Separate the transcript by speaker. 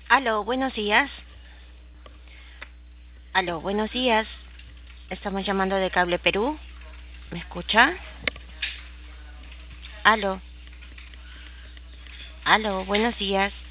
Speaker 1: Aló, buenos días. Aló, buenos días. Estamos llamando de Cable Perú. ¿Me escucha? Aló, aló, buenos días.